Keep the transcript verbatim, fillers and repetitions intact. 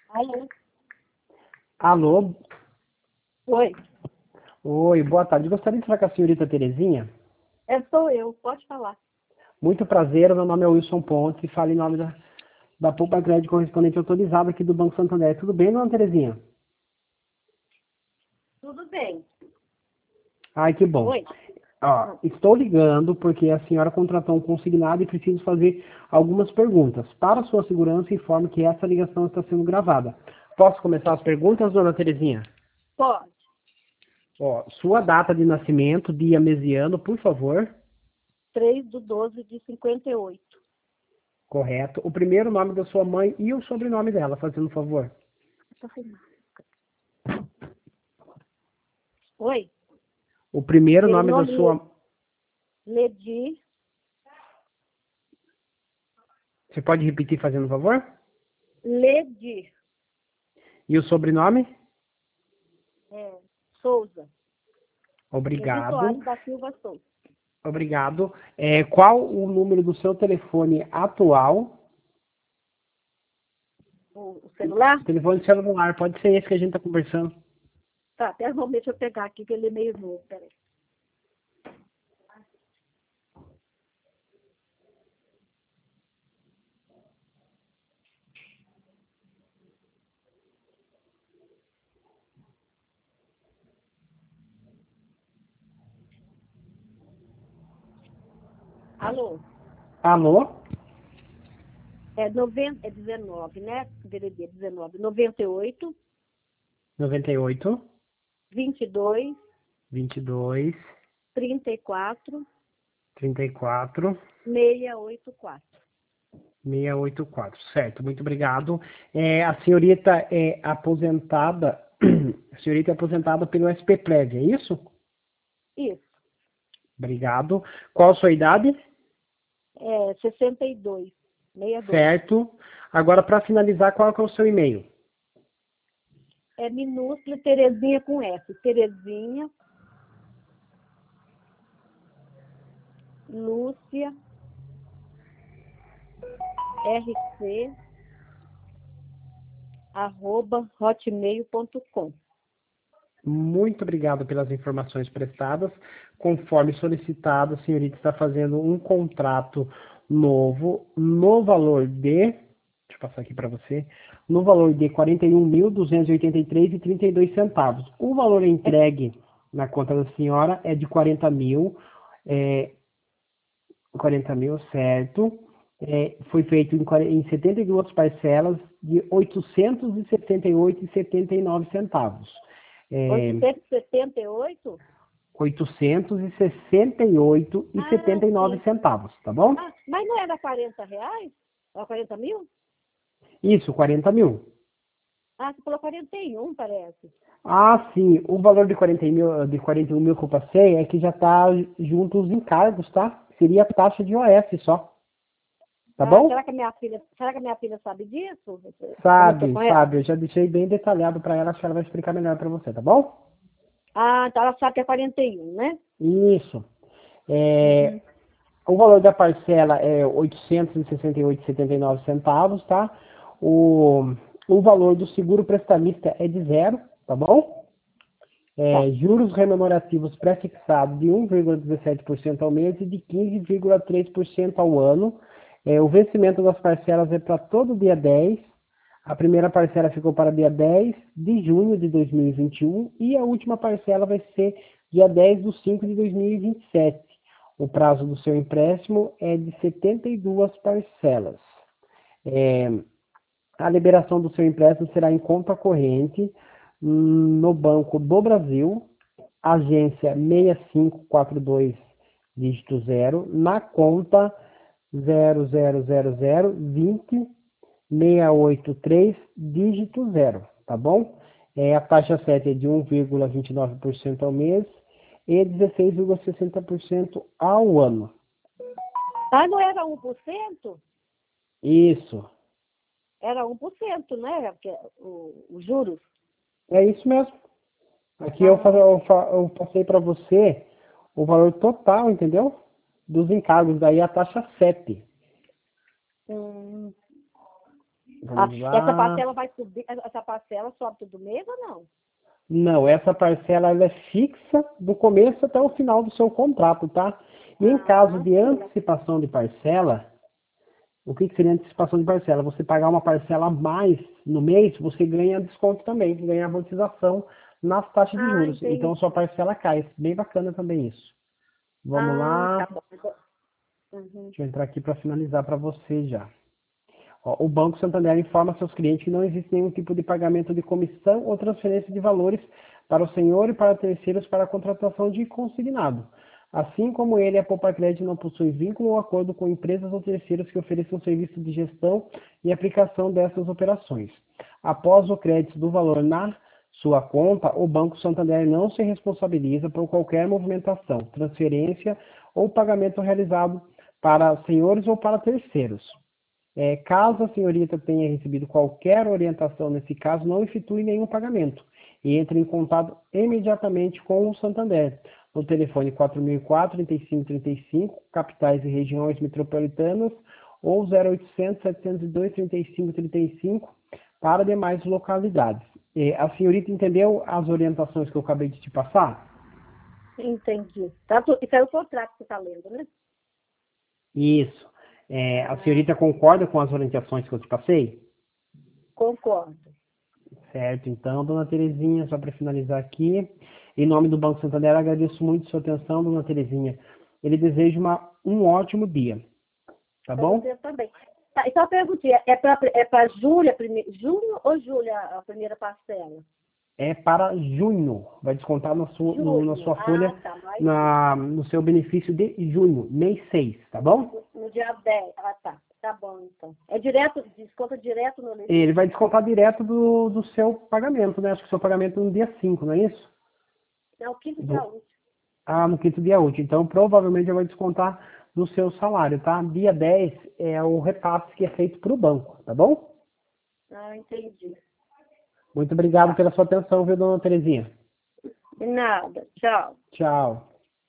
Alô? Alô? Oi, Oi, boa tarde. Gostaria de falar com a senhorita Terezinha? é, sou eu, pode falar. Muito prazer, meu nome é Wilson Pontes e falo em nome da, da Poupa Crédito Correspondente Autorizado aqui do Banco Santander. Tudo bem, dona Terezinha? Tudo bem. Ai, que bom. Oi. Ó, Ah, estou ligando porque a senhora contratou um consignado e preciso fazer algumas perguntas. Para sua segurança, informo que essa ligação está sendo gravada. Posso começar as perguntas, dona Terezinha? Pode. Ó, sua data de nascimento, dia, mês e ano, por favor. Três do doze de cinquenta e oito. Correto. O primeiro nome da sua mãe e o sobrenome dela, fazendo um favor. Tá sem máscara. Oi, O primeiro meu nome da nome é sua... Ledi, Você pode repetir, fazendo um favor? Ledi E o sobrenome? é, Souza. Ledi Obrigado. Soares da Silva Souza. Obrigado. É, qual o número do seu telefone atual? O, o celular? Telefone celular, pode ser esse que a gente está conversando. Tá, até o momento deixa eu pegar aqui, que ele é meio novo, peraí. Alô? Alô? É, noventa, é dezenove, né? D D D dezenove. noventa e oito, noventa e oito, vinte e dois, vinte e dois, trinta e quatro, trinta e quatro, seiscentos e oitenta e quatro. seiscentos e oitenta e quatro. Certo, muito obrigado. É, a senhorita é aposentada... A senhorita é aposentada pelo S P Prev, é isso? Isso. Obrigado. Qual a sua idade? É, sessenta e dois, sessenta e dois. Certo. Agora, para finalizar, qual que é o seu e-mail? É minúsculo Terezinha com S. Terezinha, Lúcia, rc, arroba, hotmail ponto com. Muito obrigado pelas informações prestadas. Conforme solicitado, a senhorita está fazendo um contrato novo no valor de... Deixa eu passar aqui para você. No valor de quarenta e um mil duzentos e oitenta e três reais e trinta e dois centavos. O valor entregue na conta da senhora é de quarenta mil. É, quarenta mil, certo. É, foi feito em, quare- em setenta e duas parcelas de oitocentos e setenta e oito reais e setenta e nove centavos. É, oitocentos e setenta e oito? oitocentos e sessenta e oito reais e Ah, setenta e nove sim. centavos, tá bom? Ah, mas não era quarenta reais? Era quarenta mil? Isso, quarenta mil. Ah, você falou quarenta e um, parece. Ah, sim, o valor de quarenta mil, de quarenta e um mil que eu passei é que já está junto os encargos, tá? Seria a taxa de O F só, tá Ah, será bom? que a minha filha, será que a minha filha sabe disso? Você conversou Sabe, com ela? sabe, eu já deixei bem detalhado para ela, acho que ela vai explicar melhor para você, tá bom? Ah, então ela sabe que é quarenta e um, né? Isso. É, Uhum. o valor da parcela é oitocentos e sessenta e oito reais e setenta e nove centavos, tá? O, o valor do seguro prestamista é de zero, tá bom? Tá. É, juros rememorativos pré-fixados de um vírgula dezessete por cento ao mês e de quinze vírgula três por cento ao ano. É, o vencimento das parcelas é para todo dia dez. A primeira parcela ficou para dia dez de junho de dois mil e vinte e um e a última parcela vai ser dia dez de cinco de dois mil e vinte e sete. O prazo do seu empréstimo é de setenta e duas parcelas. É, a liberação do seu empréstimo será em conta corrente hum, no Banco do Brasil, agência seis cinco quatro dois, dígito zero, na conta zero zero zero zero vinte seiscentos e oitenta e três, dígito zero, tá bom? É, a taxa sete é de um vírgula vinte e nove por cento ao mês e dezesseis vírgula sessenta por cento ao ano. Ah, não era um por cento? Isso. Era um por cento, né? Porque o, os juros. É isso mesmo. Aqui eu, fa- Ah, eu, fa- eu passei para você o valor total, entendeu? Dos encargos, daí a taxa sete. hum, Ah, Vamos essa lá. parcela vai subir, essa parcela sobe todo mês ou não? Não, essa parcela ela é fixa do começo até o final do seu contrato, tá? E em caso Ah, de antecipação de parcela, o que, que seria antecipação de parcela? Você pagar uma parcela a mais no mês, você ganha desconto também, ganha amortização nas taxas de ah, juros. Então, entendi. sua parcela cai. Bem bacana também isso. Vamos Ah, lá. tá bom. Uhum. Deixa eu entrar aqui para finalizar para você já. Ó, o Banco Santander informa a seus clientes que não existe nenhum tipo de pagamento de comissão ou transferência de valores para o senhor e para terceiros para a contratação de consignado. Assim como ele, a Poupa Crédito não possui vínculo ou acordo com empresas ou terceiros que ofereçam serviço de gestão e aplicação dessas operações. Após o crédito do valor na sua conta, o Banco Santander não se responsabiliza por qualquer movimentação, transferência ou pagamento realizado para senhores ou para terceiros. É, caso a senhorita tenha recebido qualquer orientação nesse caso, não efetue nenhum pagamento e entre em contato imediatamente com o Santander, no telefone quatro mil e quatro, trinta e cinco trinta e cinco, capitais e regiões metropolitanas, ou zero oitocentos, setecentos e dois, trinta e cinco trinta e cinco, para demais localidades. É, a senhorita entendeu as orientações que eu acabei de te passar? Entendi. Tá, tu- isso é o contrato que você está lendo, né? Isso. É, a Ah, senhorita concorda com as orientações que eu te passei? concordo. Certo, então, dona Terezinha, só para finalizar aqui, em nome do Banco Santander, agradeço muito a sua atenção, dona Terezinha. Ele deseja uma, um ótimo dia, tá Para bom? você também. Tá, e só uma perguntinha, é para é para Júlia, prime... junho ou Júlia a primeira parcela? É para junho, vai descontar na sua, no- na Junho. sua Ah, folha, tá. Mais junho. na, no seu benefício de junho, mês seis, tá bom? No, no dia dez. Ah, tá. Tá bom, então. É direto, desconta direto no Ele leite? vai descontar direto do, do seu pagamento, né? Acho que o seu pagamento é no dia cinco, não é isso? É o quinto dia Do, útil. Ah, no quinto dia útil. Então, provavelmente, vai descontar do seu salário, tá? Dia dez é o repasse que é feito para o banco, tá bom? Ah, entendi. Muito obrigado Tá. pela sua atenção, viu, dona Terezinha? De nada. Tchau. Tchau.